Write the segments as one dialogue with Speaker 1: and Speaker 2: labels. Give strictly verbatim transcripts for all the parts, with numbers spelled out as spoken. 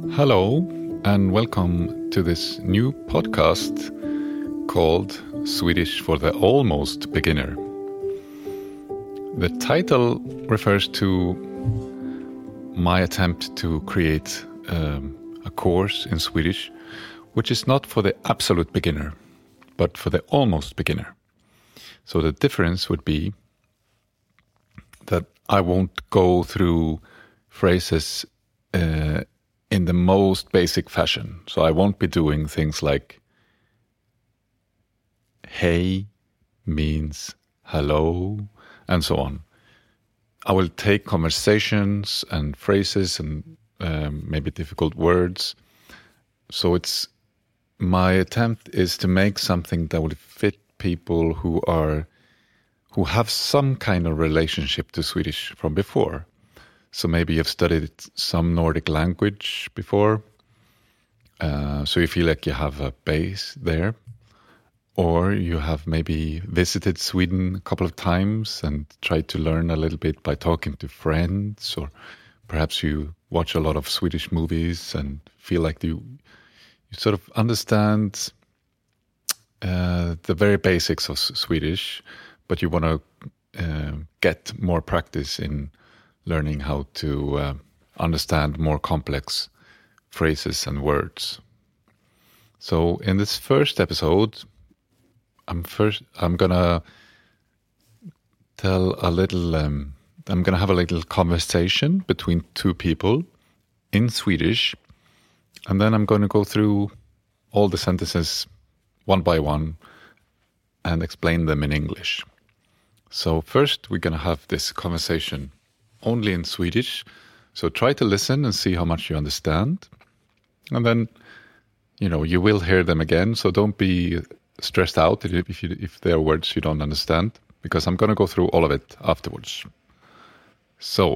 Speaker 1: Hello, and welcome to this new podcast called Swedish for the Almost Beginner. The title refers to my attempt to create um, a course in Swedish, which is not for the absolute beginner, but for the almost beginner. So the difference would be that I won't go through phrases uh, in the most basic fashion. So I won't be doing things like hey means hello and so on. I will take conversations and phrases and um, maybe difficult words. So it's my attempt is to make something that will fit people who are who have some kind of relationship to Swedish from before. So maybe you've studied some Nordic language before, uh, so you feel like you have a base there. Or you have maybe visited Sweden a couple of times and tried to learn a little bit by talking to friends, or perhaps you watch a lot of Swedish movies and feel like you, you sort of understand uh, the very basics of Swedish, but you want to uh, get more practice in learning how to uh, understand more complex phrases and words. So in this first episode, I'm first I'm gonna tell a little. Um, I'm gonna have a little conversation between two people in Swedish, and then I'm going to go through all the sentences one by one and explain them in English. So first, we're gonna have this conversation only in Swedish, so try to listen and see how much you understand. And then, you know, you will hear them again, so don't be stressed out if, you, if there are words you don't understand, because I'm going to go through all of it afterwards. So.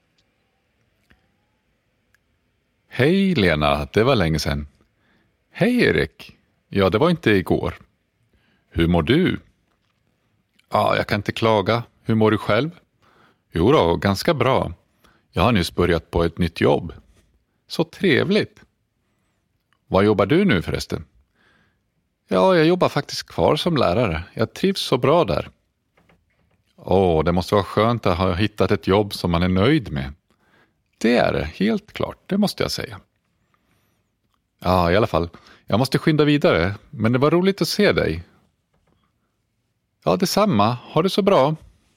Speaker 1: Hej Lena, det var länge sedan. Hej Erik, ja det var inte igår. Hur mår du? Ja, jag kan inte klaga. Hur mår du själv? Jo då, ganska bra. Jag har nyss börjat på ett nytt jobb. Så trevligt. Vad jobbar du nu förresten? Ja, jag jobbar faktiskt kvar som lärare. Jag trivs så bra där. Åh, det måste vara skönt att ha hittat ett jobb som man är nöjd med. Det är det, helt klart. Det måste jag säga. Ja, i alla fall. Jag måste skynda vidare, men det var roligt att se dig. Ja, detsamma. Ha det så bra.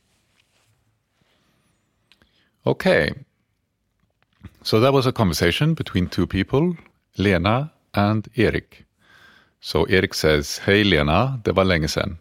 Speaker 1: Okay, so that was a conversation between two people, Lena and Erik. So Erik says, hey Lena, det var länge sedan.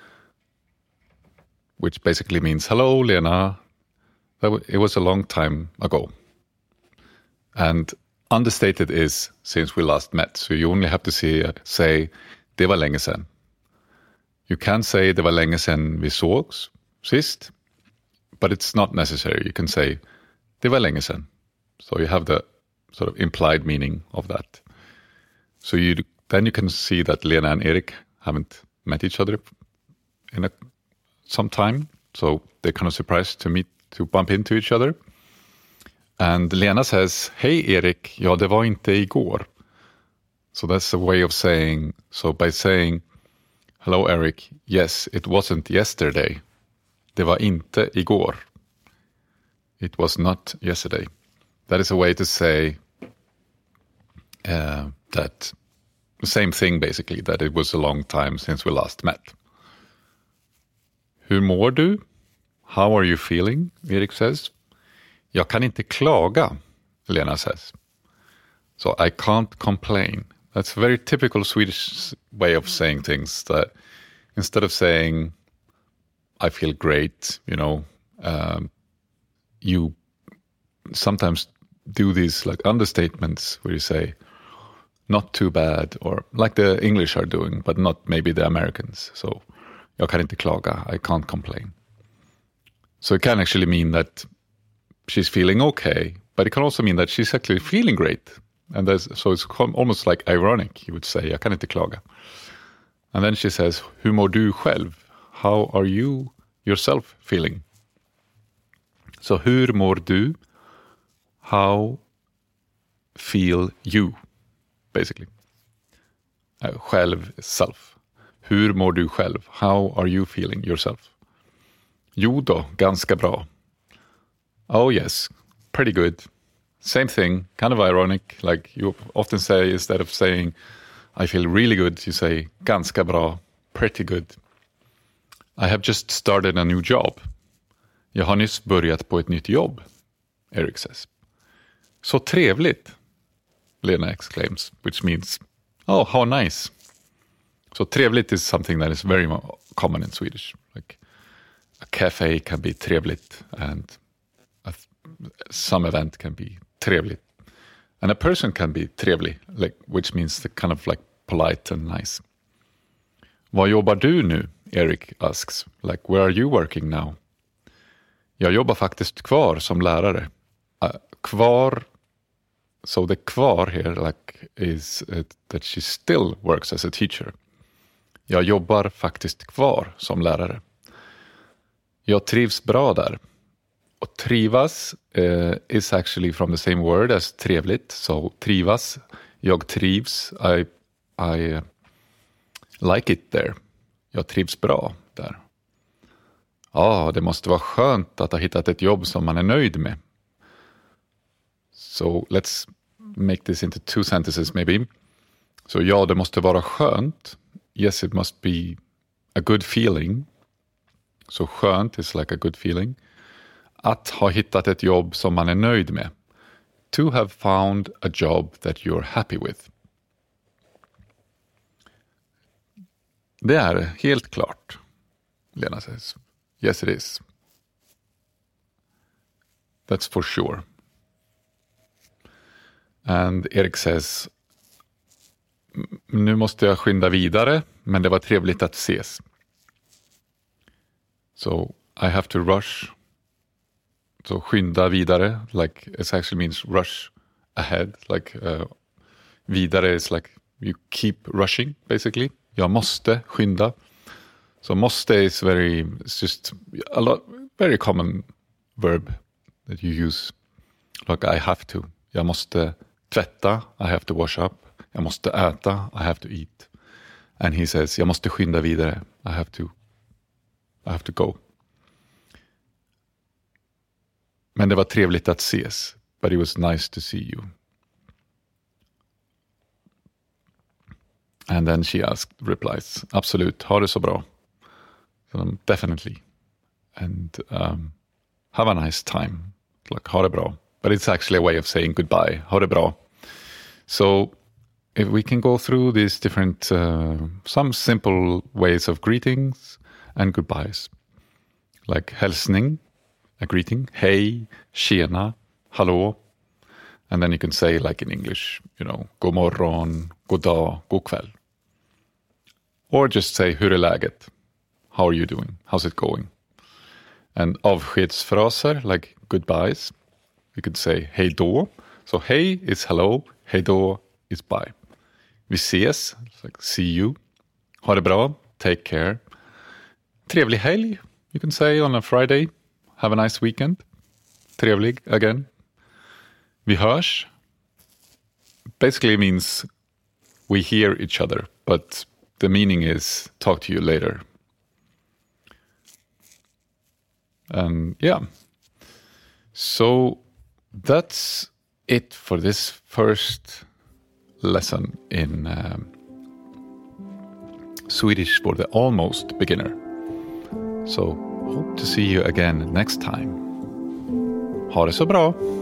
Speaker 1: Which basically means, hello Lena, that w- it was a long time ago. And understated is, since we last met. So you only have to see, uh, say, det var länge sedan. You can say, det var länge sedan vi sågs sist. But it's not necessary. You can say, det var länge sedan. So you have the sort of implied meaning of that. So you then you can see that Lena and Erik haven't met each other in a, some time. So they're kind of surprised to meet, to bump into each other. And Lena says, hej Erik, ja det var inte igår. So that's a way of saying, so by saying, hello Erik, yes, it wasn't yesterday. Det var inte igår. It was not yesterday. That is a way to say uh, that the same thing basically, that it was a long time since we last met. Hur mår du? How are you feeling? Erik says. Jag kan inte klaga, Lena says. So I can't complain. That's a very typical Swedish way of saying things, that instead of saying I feel great, you know, um, you sometimes do these like understatements where you say not too bad, or like the English are doing, but not maybe the Americans. So jag kan inte klaga, I can't complain. So it can actually mean that she's feeling okay, but it can also mean that she's actually feeling great. And there's, so it's almost like ironic, you would say, jag kan inte klaga. And then she says, hur mår du själv? How are you yourself feeling? So hur mår du? How feel you, basically. Uh, själv, self. Hur mår du själv? How are you feeling yourself? Jo då, ganska bra. Oh yes, pretty good. Same thing, kind of ironic. Like you often say, instead of saying I feel really good, you say ganska bra, pretty good. I have just started a new job. Jag har nyss börjat på ett nytt jobb, Eric says. Så trevligt, Lena exclaims, which means, oh, how nice. So trevligt is something that is very common in Swedish. Like a cafe can be trevligt, and a, some event can be trevligt. And a person can be trevlig, like, which means the kind of like polite and nice. Vad jobbar du nu? Eric asks. Like, where are you working now? Jag jobbar faktiskt kvar som lärare. Uh, kvar, so the kvar here like is uh, that she still works as a teacher. Jag jobbar faktiskt kvar som lärare. Jag trivs bra där. Och trivas uh, is actually from the same word as trevligt. So trivas, jag trivs, I, I uh, like it there. Jag trivs bra där. Ja, ah, det måste vara skönt att ha hittat ett jobb som man är nöjd med. So let's make this into two sentences maybe. Så ja, det måste vara skönt. Yes, it must be a good feeling. Så skönt is like a good feeling. Att ha hittat ett jobb som man är nöjd med. To have found a job that you're happy with. Det är helt klart, Lena says. Yes, it is. That's for sure. And Eric says, nu måste jag skynda vidare, men det var trevligt att ses. So I have to rush. So skynda vidare, like it actually means rush ahead. Like uh, vidare is like you keep rushing, basically. Jag måste skynda. So måste is very, it's just a lot, very common verb that you use. Like I have to. Jag måste tvätta, I have to wash up. Jag måste äta, I have to eat. And he says, jag måste skynda vidare, I have to, I have to go. Men det var trevligt att ses, but it was nice to see you. And then she asked, replies, absolut, ha det så bra. So, definitely. And um, have a nice time. Like, ha det bra. But it's actually a way of saying goodbye. Ha det bra. So if we can go through these different, uh, some simple ways of greetings and goodbyes. Like hälsning, a greeting. Hej, tjena, hallå. And then you can say like in English, you know, god morgon, god dag, god kväll. Or just say, hur är läget? How are you doing? How's it going? And avskedsfraser like goodbyes. You could say hej då. So hej is hello, hej då is bye. Vi ses, like see you. Ha det bra, take care. Trevlig helg, you can say on a Friday. Have a nice weekend. Trevlig again. Vi hörs. Basically means we hear each other, but the meaning is talk to you later. And yeah. So that's it for this first lesson in um, Swedish for the almost beginner. So hope to see you again next time. Ha det så bra!